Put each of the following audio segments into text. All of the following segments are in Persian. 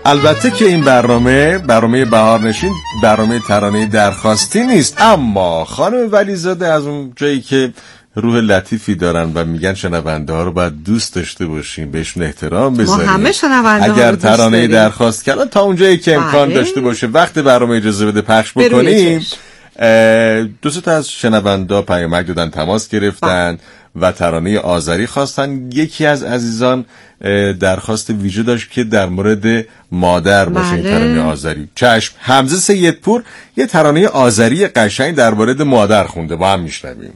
البته که این برنامه بهار نشین برنامه ترانه درخواستی نیست، اما خانم ولیزاده از اون جایی که روح لطیفی دارن و میگن شنونده ها رو باید دوست داشته باشیم، بهشون احترام بذاریم. ما همه شنونده اگر ترانه درخواست کردن تا اونجایی که امکان داشته باشه وقت برنامه اجازه بده پخش بکنیم. دو تا از شنونده پیامک دادن، تماس گرفتن و ترانه آذری خواستن. یکی از عزیزان درخواست ویژه داشت که در مورد مادر باشه این ترانه آذری. چشم. حمزه سیدپور یه ترانه آذری قشنگ در مورد مادر خونده، با هم میشنویم.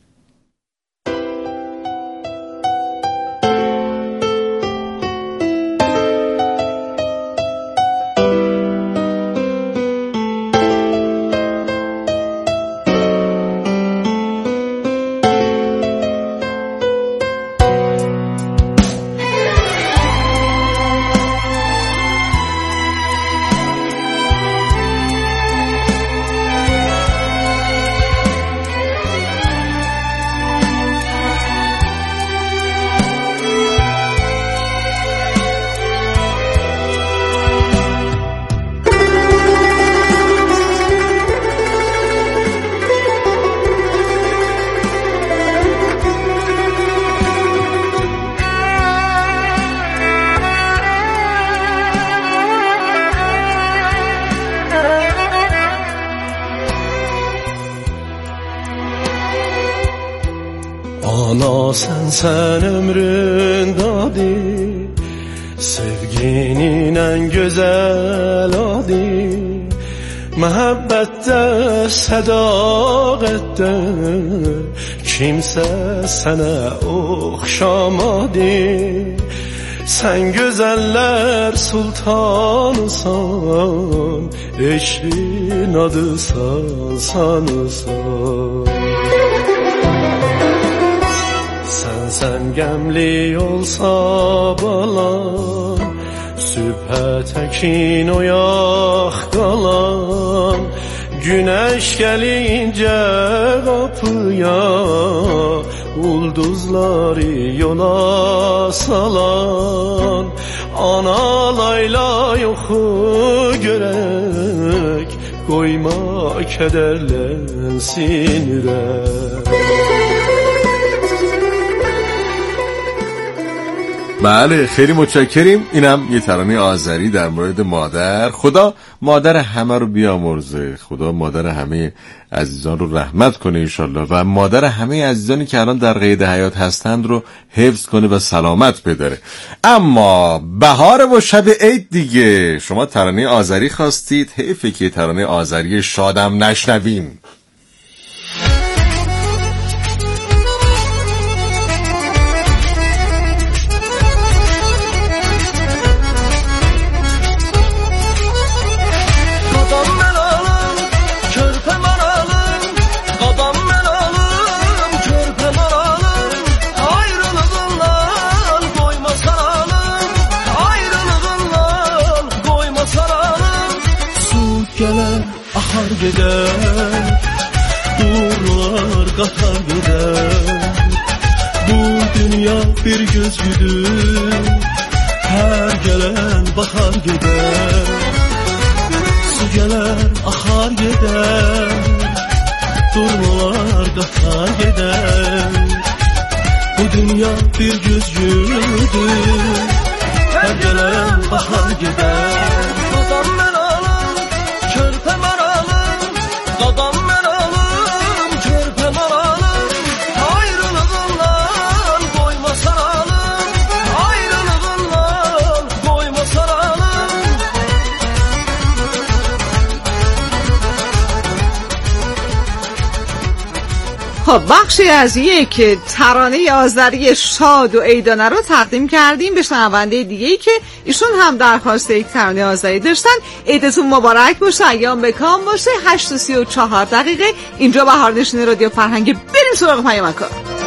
Sen ömründadır, sevginin en güzel adı. Mehabbette, sadaqette, kimse sana oxşamadı. Sen güzeller sultanısan, eşkin adısan, sanısan. Sen gemli olsa balan, sübhə təkin oyaq qalan. Güneş gəlincə qapıya, ulduzları yola salan. Ana layla yoxu görək, qoyma kədərlənsin ürək. بله خیلی متشکریم. اینم یه ترانه آذری در مورد مادر. خدا مادر همه رو بیامرزه، خدا مادر همه عزیزان رو رحمت کنه انشالله و مادر همه عزیزانی که الان در قید حیات هستند رو حفظ کنه و سلامت بداره. اما بهار و شب عید دیگه، شما ترانه آذری خواستید، حیفه که ترانه آذری شادم نشنویم. Gider, durlar qatar gider. Bu dünya bir gözgüdür, her gelen bahar gider. Su geler, akar gider, durlar qatar gider. Bu dünya bir gözgüdür, her gelen bahar gider. خب بخشی از یک ترانه آذری شاد و عیدانه رو تقدیم کردیم به شنونده دیگه‌ای که ایشون هم درخواست یک ترانه آذری داشتن. عیدتون مبارک باشه، ایام بکام باشه. 8:34 اینجا بهار نشین رادیو فرهنگ. بریم سراغ پیامک‌ها.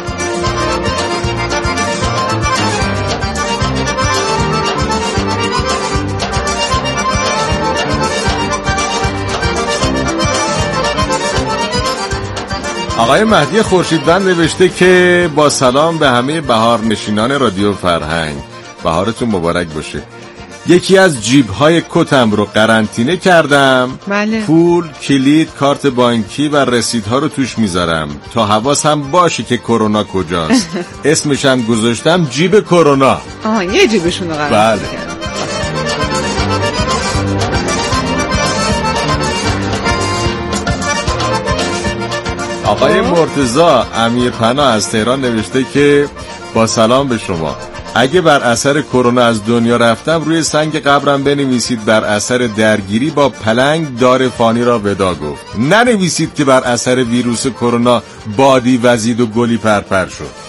آقای مهدی خورشیدوند نوشته که با سلام به همه بهار نشینان رادیو فرهنگ، بهارتون مبارک باشه. یکی از جیب‌های کتم رو قرنطینه کردم. بله. پول، کلید، کارت بانکی و رسیدها رو توش میذارم تا حواسم باشه که کرونا کجاست. اسمش هم گذاشتم جیب کرونا. یه جیبشون رو قرنطینه کردم. آقای مرتضی امیرپناه از تهران نوشته که با سلام به شما، اگه بر اثر کرونا از دنیا رفتم روی سنگ قبرم بنویسید بر اثر درگیری با پلنگ دار فانی را ودا گفت. ننویسید که بر اثر ویروس کرونا بادی وزید و گلی پرپر شد.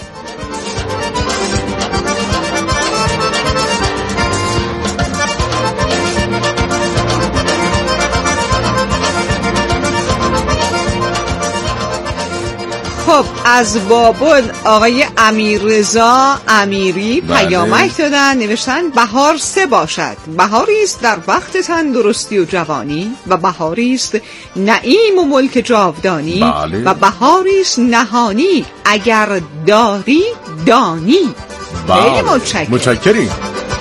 خب از بابل آقای امیررضا امیری پیامک دادن، نوشتن بهار سه باشد، بهاری است در وقت تندرستی و جوانی و بهاری است نعیم و ملک جاودانی و بهاری است نهانی اگر داری دانی. خیلی متشکریم.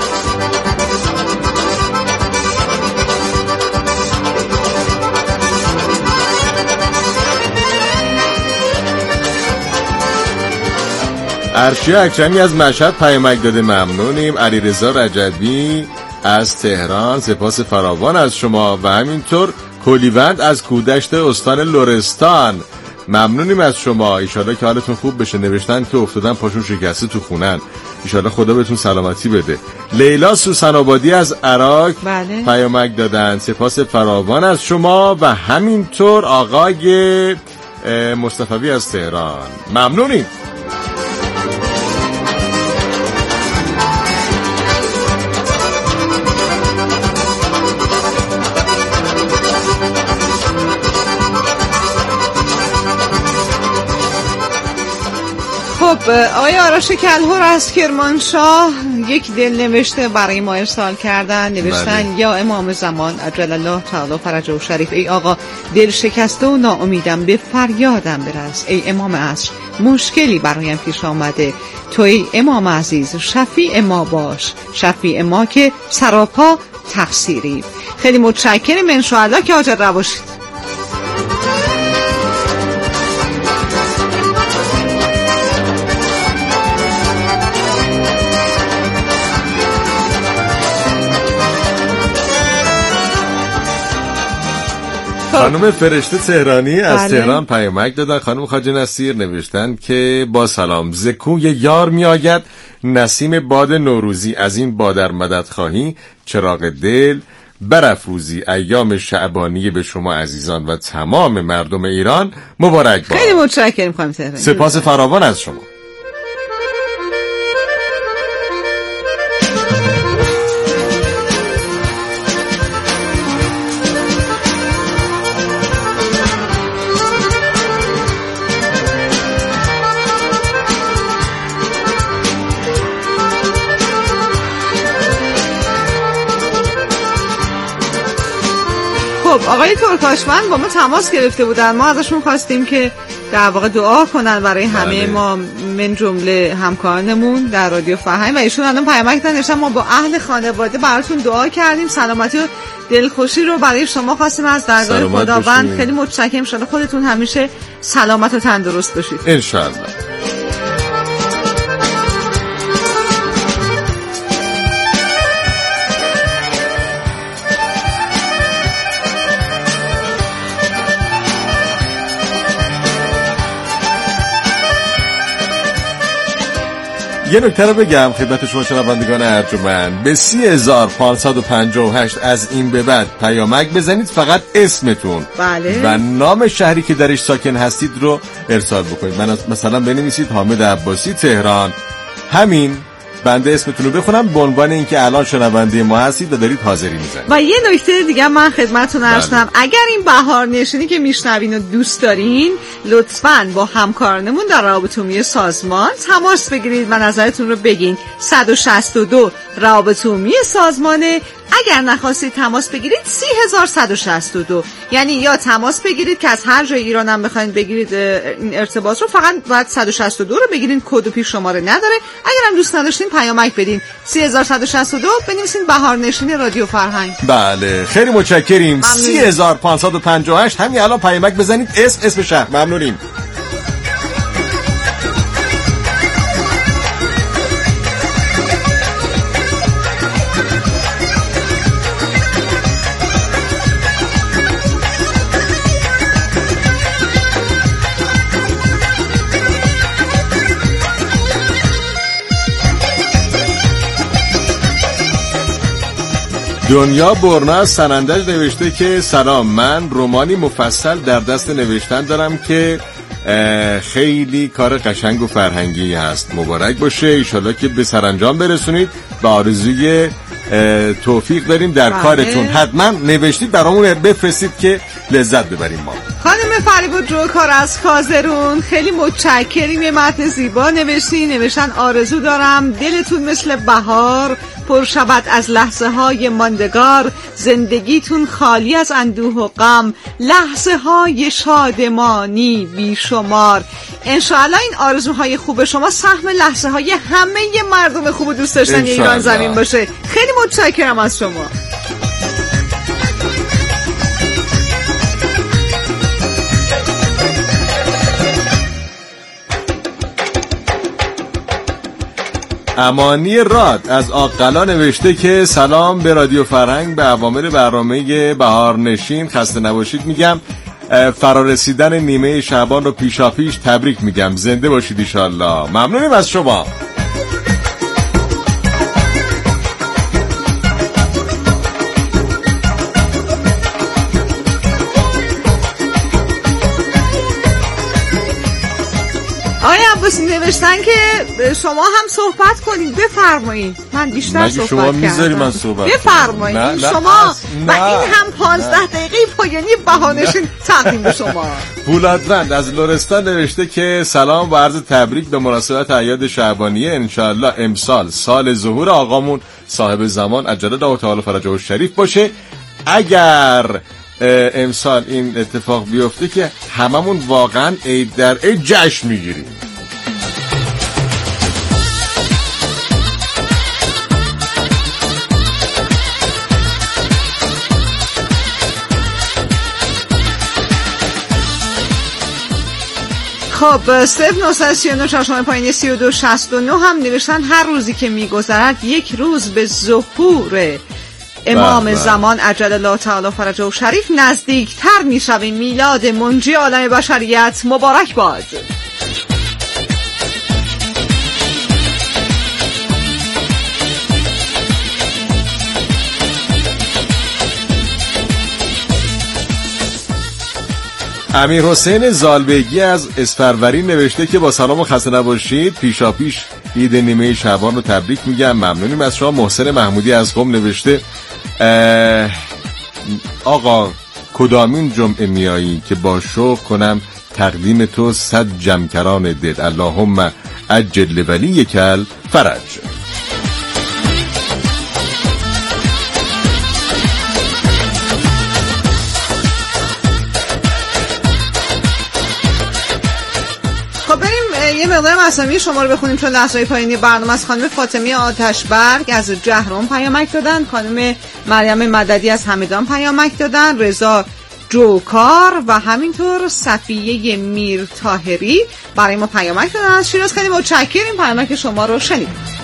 ارشیا اکرمی از مشهد پیامک داده، ممنونیم. علیرضا رجبی از تهران سپاس فراوان از شما و همینطور کلیوند از کودشت استان لرستان ممنونیم از شما. ایشالا که حالتون خوب بشه. نوشتن که افتادن پاشون شکسته تو خونن، ایشالا خدا بهتون سلامتی بده. لیلا سوسن آبادی از عراق پیامک دادن، سپاس فراوان از شما و همینطور آقای مصطفی از تهران ممنونیم. خب آقای آرش کلهر از کرمانشاه یک دل نوشته برای ما ارسال کردن، نوشتن یا امام زمان عجل الله تعالی فرجه شریف، ای آقا دل شکسته و ناامیدم به فریادم برس، ای امام عصر مشکلی برایم پیش آمده، تو ای امام عزیز شفیع ما باش، شفیع ما که سراپا تقصیری. خیلی متشکرم، انشاءالله که حاضر نباشید. خانم فرشته تهرانی از تهران پیامک دادن. خانم خواجه نصیر نوشتن که با سلام، زکوی یار می آید نسیم باد نوروزی، از این بادر مدد خواهی چراغ دل برافروزی، ایام شعبانی به شما عزیزان و تمام مردم ایران مبارک باد. خیلی متشکرم خانم تهرانی، سپاس فراوان از شما. آقای ترکاشمن با ما تماس گرفته بودن، ما ازشون خواستیم که در واقع دعا کنن برای همه ما من جمله همکارانمون در رادیو فرهنگ و ایشون الان پیامک دادن ما با اهل خانواده براتون دعا کردیم، سلامتی و دلخوشی رو برای شما خواستیم از درگاه خداوند. خیلی متشکرم، ان شاءالله خودتون همیشه سلامت و تندرست باشید ان شاءالله. یه نکته رو بگم خدمت شما شنوندگان ارجمند، به 30558 از این به بعد پیامک بزنید، فقط اسمتون و نام شهری که درش ساکن هستید رو ارسال بکنید. من مثلا بنویسید حامد عباسی تهران، همین بنده اسمتون رو بخونم به عنوان اینکه الان شنونده ما هستید و دارید حاضری میزنید. و یه نکته دیگه من خدمتتون عرض کنم، اگر این بهار نشینی که میشنوین و دوست دارین لطفاً با همکارانمون در روابط عمومی سازمان تماس بگیرید و نظرتون رو بگین. 162 روابط عمومی سازمانه. اگر نخواستید تماس بگیرید 30162، یعنی یا تماس بگیرید که از هر جای ایران هم بخواید بگیرید این ارتباط رو، فقط باید 162 رو بگیرین، کد و پیش شماره نداره. اگر هم دوست نداشتین پیامک بدین 30162 بنویسین بهارنشین رادیو فرهنگ. بله خیلی متشکریم. 3558 همین الان پیامک بزنید، اسم شهر. ممنونیم. دنیا برنا از سنندج نوشته که سلام، من رومانی مفصل در دست نوشتن دارم که خیلی کار قشنگ و فرهنگی هست. مبارک باشه، ایشالله که به سرانجام برسونید. به آرزوی توفیق داریم در کارتون. حتما نوشتید برامون بفرستید که لذت ببریم. ما خانم فریبا جوکار از کازرون خیلی متشکریم، یه متن زیبا نوشتن آرزو دارم دلتون مثل بهار پر شود از لحظه های ماندگار، زندگیتون خالی از اندوه و غم، لحظه های شادمانی بیشمار. انشاءالله این آرزوهای خوب شما سهم لحظه های همه مردم خوب و دوست داشتن ایران زمین باشه. خیلی متشکرم از شما. امانی راد از آقلا نوشته که سلام به رادیو فرهنگ، به اوامر برنامه بهارنشین خسته نباشید میگم. فرارسیدن نیمه شعبان رو پیشاپیش تبریک میگم. زنده باشید انشالله. ممنونیم از شما. نوشتن که شما هم صحبت کنید. بفرمایید. من بیشتر صحبت شما میذاری من صحبت بفرمایید. شما و این هم 15 دقیقه پایانی بهارنشین تقدیم به شما. پولادوند از لرستان نوشته که سلام و عرض تبریک به مناسبت اعیاد شعبانیه. انشاءالله امسال سال ظهور آقامون صاحب زمان عجل الله تعالی فرجه الشریف باشه. اگر امسال این اتفاق بیفته که هممون واقعا عید در عید جشن میگیریم. خب 0939 شماره پایینی 3269 هم نوشتن هر روزی که میگذرد یک روز به ظهور امام زمان عجل الله تعالی فرجه و شریف نزدیکتر میشویم. میلاد منجی عالم بشریت مبارک باد. امیر حسین زالبگی از اسفروری نوشته که با سلام و خسته نباشید، پیشا پیش عید نیمه شعبان رو تبریک میگم. ممنونیم از شما. محسن محمودی از قم نوشته آقا کدامین جمعه میایی که با شوق کنم تقدیم تو 100 جمکران دل، اللهم عجل ولی کل فرج. یه مقدارم اسامی شما رو بخونیم چون لحظه‌های پایینی برنامه از خانم فاطمه آتشبرگ از جهرم پیامک دادن، خانم مریم مددی از همدان پیامک دادن، رضا جوکار و همینطور صفیه میر طاهری برای ما پیامک دادن از شیراز. خیلی متشکریم، پیامک شما رو شنیدیم.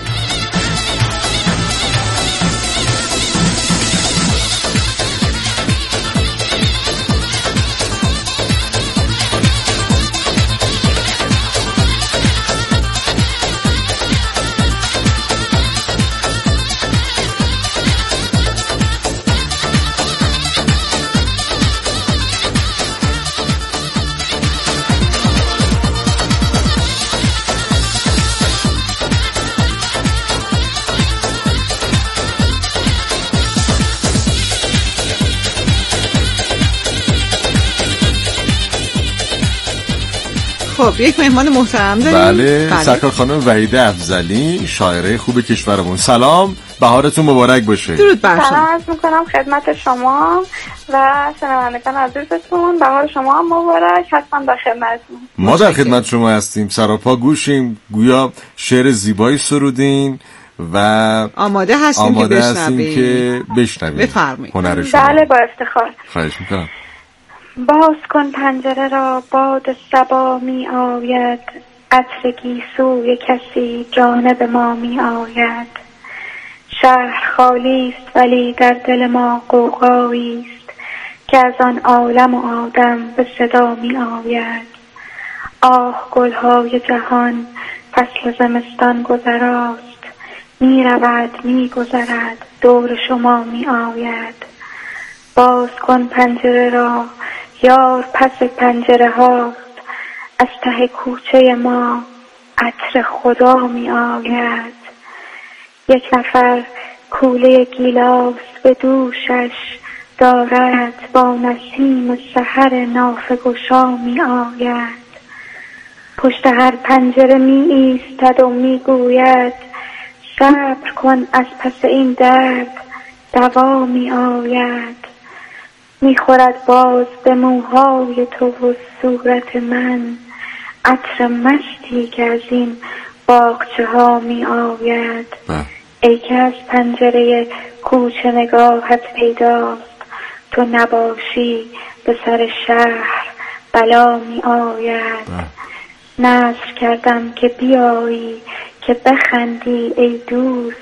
خب یک مهمان محترم داریم. بله سرکار خانم وحیده افضلی، شاعره خوب کشورمون. سلام، بهارتون مبارک باشه. درود بر شما. سلام عرض میکنم خدمت شما و شنوندگان عزیزتون. بهار شما هم مبارک. حتما در خدمتتون. ما در خدمت شما هستیم، سراپا گوشیم، گویا شعر زیبایی سرودین و آماده هستیم که بشنویم. بفرمایید. هنر شما. بله با افتخار. خواهش میکنم. باز کن پنجره را، باد صبا می آید، عطر گیسوی کسی جانب ما می آید. شهر خالی است ولی در دل ما غوغایی است که از آن عالم و آدم به صدا می آید. آه گلهای جهان فصل زمستان گذراست، می رود می گذرد دور شما می آید. باز کن پنجره را، یار پس پنجره هاست، از ته کوچه ما عطر خدا می آید. یک نفر کوله گیلاس به دوشش دارد، با نسیم سحر نافه گشا می آید. پشت هر پنجره می ایستد و می گوید، صبر کن از پس این درد دوا می آید. می خورد باز به موهای تو و صورت من، عطر مستی که از این باغچه ها می آید. ای که از پنجره کوچه نگاهت پیداست، تو نباشی به سر شهر بلا می آید. نذر کردم که بیایی که بخندی ای دوست،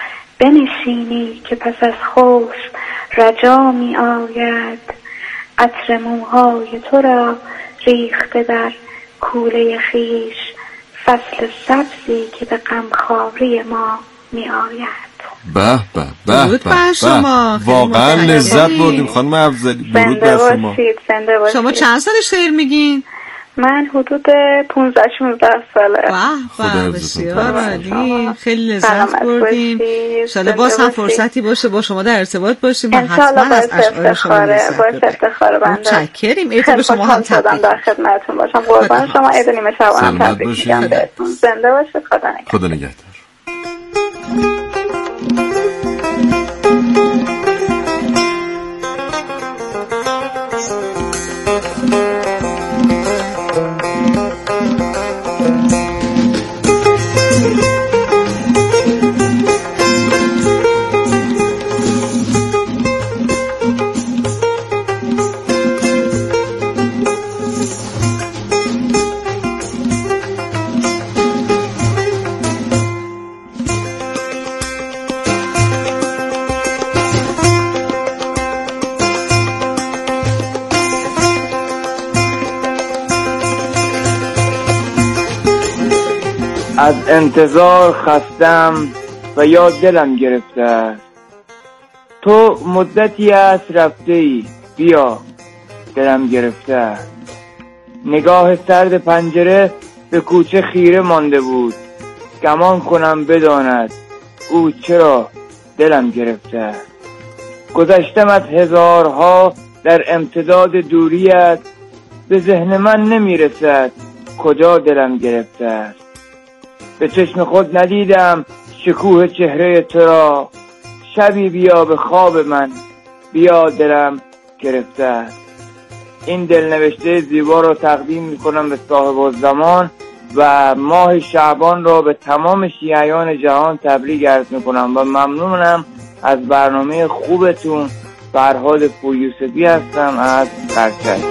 بنشینی که پس از خوف رجا می آید. عطر موهای تو را ریخته در کوله خیش، فصل سبزی که به غمخواری ما می آید. به به به درود بر شما. واقعا لذت بردیم خانم افضلی. درود بر شما. زنده باشید. شما چند سال شعر میگین؟ من حدود 15-16 ساله. واه بسیار عالی، خیلی لذت بردیم. انشالله باز هم فرصتی باشه با شما در ارتباط باشیم و حتما از اشعار شما لذت ببریم. با افتخار بنده. متشکریم. عید شما هم تبریک. در خدمتتون باشم. قربان شما. عید نیمه شب هم تبریک میگم بهتون. زنده باشید. خدا نگهدار. از انتظار خستم و یا دلم گرفته است. تو مدتی است رفته ای، بیا دلم گرفته است. نگاه سرد پنجره به کوچه خیره مانده بود، گمان کنم بداند او چرا دلم گرفته است. گذشتم از هزارها در امتداد دوریت، به ذهن من نمیرسد کجا دلم گرفته است. به چشم خود ندیدم شکوه چهره تو را، شبی بیا به خواب من، بیا دلم گرفته است. این دلنوشته زیبا را تقدیم میکنم به صاحب الزمان و ماه شعبان را به تمام شیعیان جهان تبریک عرض میکنم و ممنونم از برنامه خوبتون. فرهاد پوریوسفی هستم از قرچک.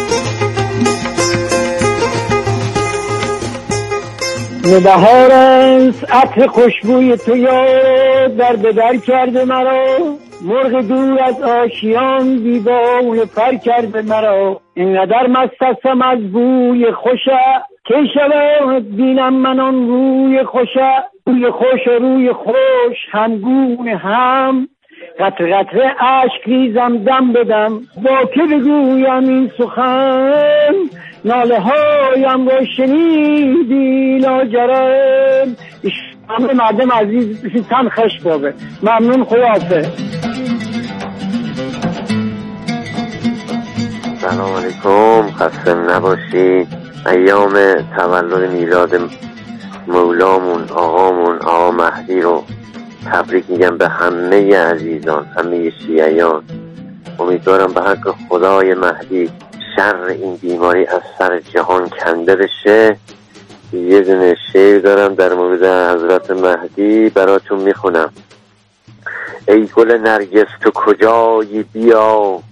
بهار است عطر خوشبوی تو یاد در بدر کرده مرا، مرغ دور از آشیان دیوانه پر کرده مرا. اینقدر مست هستم از بوی خوشه، که شود بینم من آن روی خوشه. روی خوش و روی خوش همگونه هم، قطره قطره اشک ریزم دم بدم. با که بگویم این سخن، ناله هایم را شنیدی لاجرم. همه مردم عزیز تن خش بابه. ممنون، خداحافظ. سلام علیکم، خسته نباشید. ایام تولد میلاد مولامون آقا مهدی رو تبریک میگم به همه عزیزان، همه شیعیان. امیدوارم به حق خدای مهدی شر این بیماری از سر جهان کنده بشه. یه دونه شعر دارم در مورد حضرت مهدی براتون میخونم. ای گل نرگس تو کجایی بیا،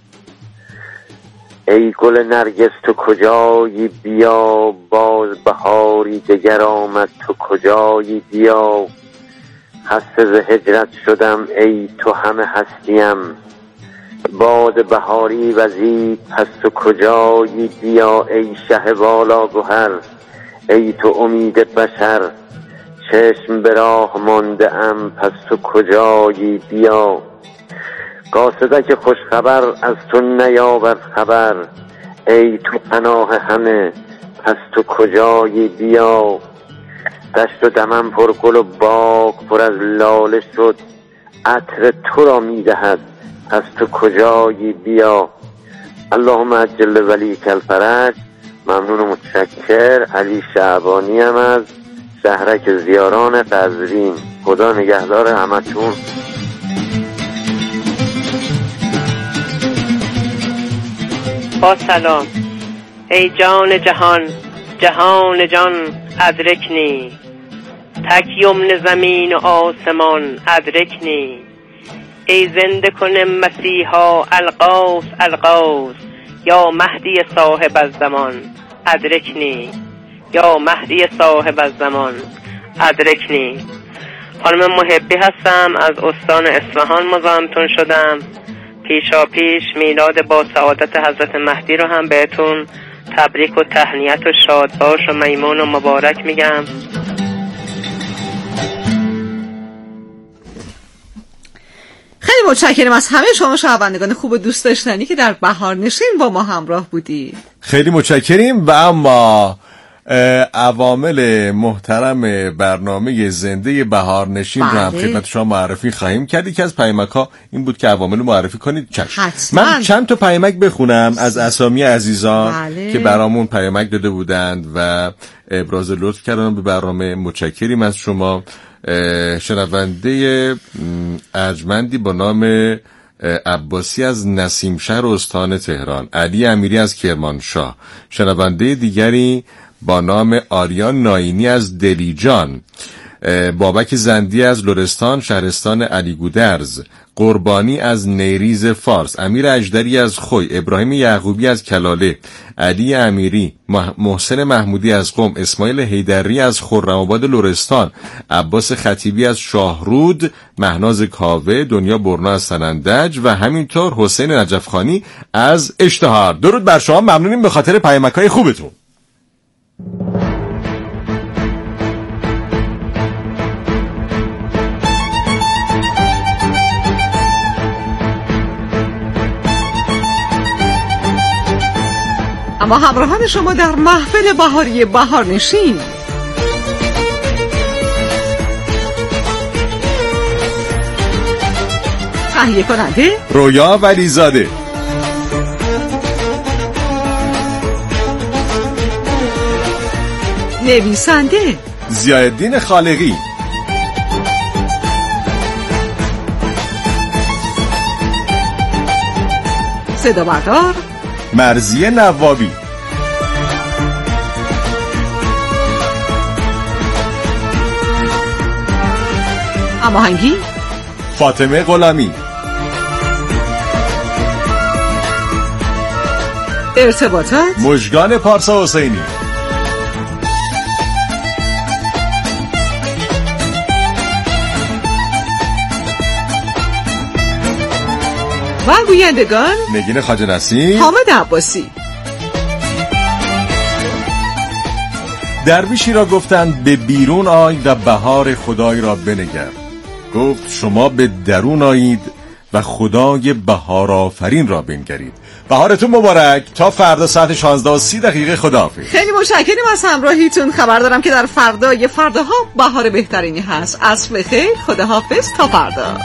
ای گل نرگس تو کجایی بیا، باز بهاری دگر آمد تو کجایی بیا. خسته ز هجرت شدم ای تو همه هستیم، باد بهاری وزید پس تو کجایی بیا. ای شه والا گوهر ای تو امید بشر، چشم به راه مانده ام پس تو کجایی بیا. قاصدک خوش خبر از تو نیاورد خبر، ای تو پناه همه پس تو کجایی بیا. دشت و دمن پر گل و باغ پر از لاله شد، عطر تو را میدهد پس تو کجایی بیا. اللهم عجل ولیک الفرج. ممنون و متشکر. علی شعبانی هم از شهرک زیاران قزوین. خدا نگهدار همتون. با سلام. ای جان جهان جهان جان ادرکنی، تک یمن زمین و آسمان ادرکنی. ای زنده کنم مسیحا القوس القوس، یا مهدی صاحب الزمان ادرکنی، یا مهدی صاحب الزمان ادرکنی. خانم محبی هستم، از استان اصفهان مزاحمتون شدم. پیشا پیش میلاد با سعادت حضرت مهدی رو هم بهتون تبریک و تهنیت و شادباش و میمون و مبارک میگم. خیلی متشکرم از همه شما شنوندگان خوب و دوست داشتنی که در بهارنشین با ما همراه بودید. خیلی متشکریم. و اما عوامل محترم برنامه زنده بهارنشین رو هم خدمت شما معرفی خواهیم کرد. یکی از پیامک‌ها این بود که عوامل معرفی کنید. من چند تا پیامک بخونم از اسامی عزیزان که برامون پیامک داده بودند و ابراز لطف کردن به برنامه. متشکریم از شما. شنونده ارجمندی با نام عباسی از نسیمشهر استان تهران، علی امیری از کرمانشاه، شنونده دیگری با نام آریان ناینی از دلیجان، بابک زندی از لرستان شهرستان علی گودرز، قربانی از نیریز فارس، امیر اجدری از خوی، ابراهیم یعقوبی از کلاله، علی امیری، محسن محمودی از قم، اسماعیل حیدری از خرم‌آباد لرستان، عباس خطیبی از شاهرود، مهناز کاوه، دنیا برنا از سنندج و همینطور حسین نجفخانی از اشتهار. درود بر شما. ممنونیم به خاطر پیامک‌های خوبتون. اما همراهان شما در محفل بهاری بهارنشین، تهیه کننده رویا ولیزاده، نویسنده ضیاءالدین خالقی، صدا بردار مرضیه نوابی، هماهنگی فاطمه غلامی، ارتباطات مژگان پارسا حسینی. و گویندگان نگین خواجه نصیر، حامد عباسی. درویشی را گفتند به بیرون آی و بهار خدای را بنگر. گفت شما به درون آیید و خدای بهار آفرین را بنگرید. بهارتون مبارک. تا فردا ساعت 16:30 خداحافظ. خیلی متشکرم از همراهیتون. خبر دارم که در فرداها بهار بهترینی هست. عصر بخیر. خداحافظ تا فردا.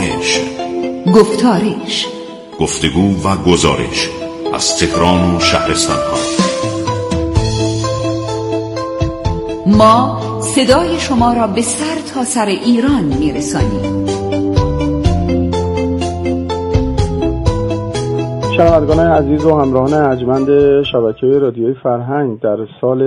گزارش. گفتارش، گفتگو و گزارش از تهران و شهرستان‌ها. ما صدای شما را به سر تا سر ایران میرسانیم. شنوندگان عزیز و همراهان ارجمند شبکه رادیوی فرهنگ، در سال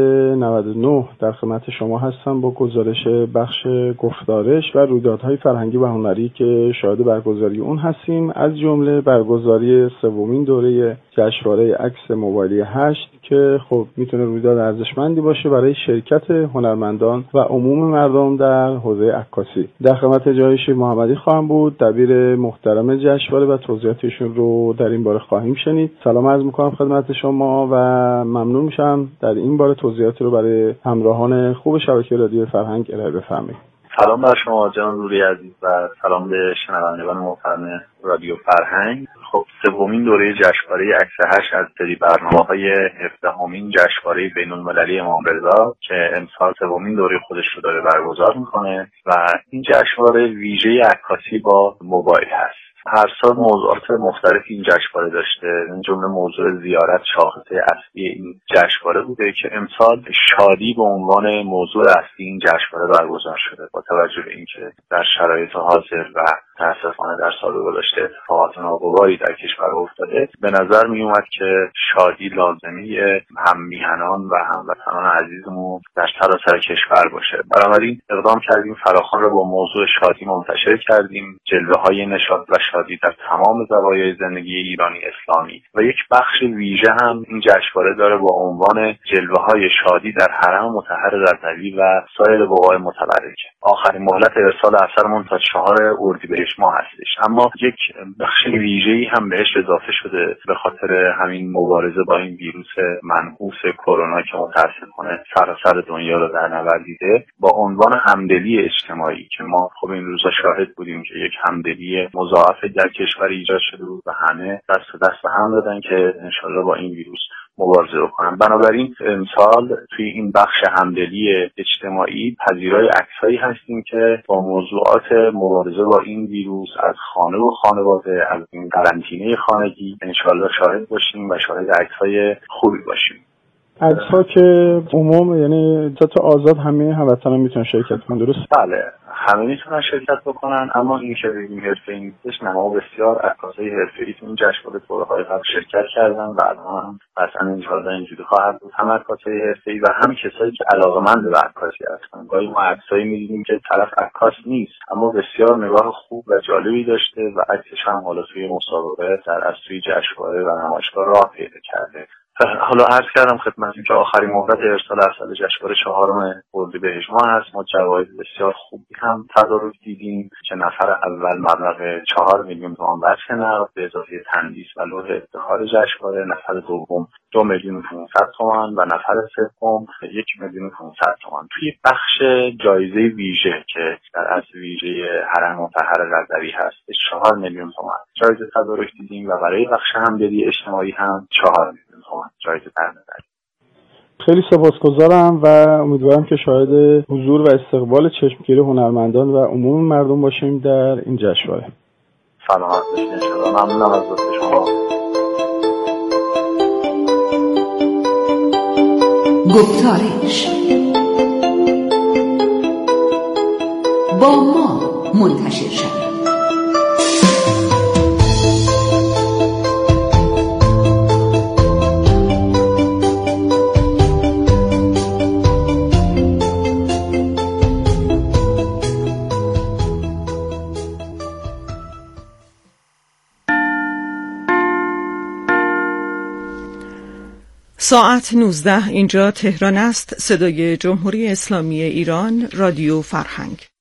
99 در خدمت شما هستم با گزارش بخش گفتارش و رویدادهای فرهنگی و هنری که شاهد برگزاری اون هستیم، از جمله برگزاری سومین دوره جشنواره عکس موبایلی 8 که خب میتونه رویداد ارزشمندی باشه برای شرکت هنرمندان و عموم مردم در حوزه عکاسی. در خدمت جناب شیر محمدی خواهم بود، دبیر محترم جشنواره، و توضیحاتشون رو در این باره خواهیم شنید. سلام عرض میکنم خدمت شما و ممنون میشم در این باره توضیحاتی رو برای همراهان خوب شبکه رادیو فرهنگ ارائه بفرمایید. سلام بر شما جناب نوری عزیز و سلام به شنوندگان محترم رادیو فرهنگ. خب سومین دوره جشنواره عکس 8 از سری برنامه‌های 17مین جشنواره بین‌المللی امام رضا که امسال سومین دوره خودش رو داره برگزار میکنه و این جشنواره ویژه عکاسی با موبایل هست. هر سال موضوعات مختلفی این جشنواره داشته، این جمله موضوع زیارت شاخصه اصلی این جشنواره بوده که امسال شادی به عنوان موضوع اصلی این جشنواره برگزار شده. با توجه به اینکه در شرایط حاضر و متاسفانه در سال گذشته اتفاقات ناگواری در کشور افتاده، به نظر می اومد که شادی لازمی هم میهنان و هموطنان عزیزمون در سراسر کشور باشه. بنابراین اقدام کردیم فراخوان را با موضوع شادی منتشر کردیم، جلوه‌های نشاط و شادی در تمام زوایای زندگی ایرانی اسلامی، و یک بخش ویژه هم این جشنواره داره با عنوان جلوه‌های شادی در حرم مطهر رضوی و سایر بقاع متبرک. آخرین مهلت ارسال اثرمون تا 4 اردیبهشت ماه هستش، اما یک بخش ویژه‌ای هم بهش اضافه شده به خاطر همین مبارزه با این ویروس منحوس کرونا که متأسفانه سراسر دنیا رو در نوردیده، با عنوان همدلی اجتماعی که ما خب این روزا شاهد بودیم که یک همدلی مضاعف در کشور ایجاد شده بود و همه دست به دست هم دادن که انشالله با این ویروس مبارزه رو کنن. بنابراین امسال توی این بخش همدلی اجتماعی پذیرای عکسایی هستیم که با موضوعات مبارزه با این ویروس از خانه و خانواده، از این قرنطینه خانگی انشالله شاهد باشیم و شاهد عکسای خوبی باشیم. عکس‌ها که عموم، یعنی ذات آزاد همه هموطنان میتونن شرکت کنن، درست؟ بله، همه میتونن شرکت بکنن، اما این که بگیم حرفه‌ای نیستش، نما بسیار عکاسای حرفه‌ای تو این جشنواره دوره‌های قبل شرکت کردن و الان هم قطعاً انشالله اینجوری خواهد بود. هم عکاسای حرفه‌ای و هم کسایی که علاقه‌مند به عکاسی هستن. گاهی ما عکسایی می‌بینیم که طرف عکاس نیست اما بسیار نگاه خوب و جالبی داشته و عکسش هم حالا توی مسابقه در از توی جشنواره و نمایشگاه راه پیدا کرده. حالا عرض کردم خدمتتون که آخرین مهلت ارسال اثر جشنواره 4 اردیبهشت ماه هست. ما جوایز بسیار خوبی هم تدارک دیدیم که نفر اول مبلغ 4 میلیون تومان بخش نقد به اضافه تندیس و لوح افتخار جشنواره، نفر دوم 2,500,000 تومان و نفر سوم 1,500,000 تومان. توی بخش جایزه ویژه که در اصل ویژه حرم مطهر رضوی هست 4 میلیون تومان جایزه تدارک دیدیم و برای بخش همدلی اجتماعی هم 4 میلیون تومان جایزه برنامه‌ریزی. خیلی سپاسگزارم و امیدوارم که شاهد حضور و استقبال چشمگیر هنرمندان و عموم مردم باشیم در این جشنواره. سلامت باشید انشاءالله. ممنونم از لطف شما. گفتارش با ما منتشر شد. ساعت 19 اینجا تهران است. صدای جمهوری اسلامی ایران، رادیو فرهنگ.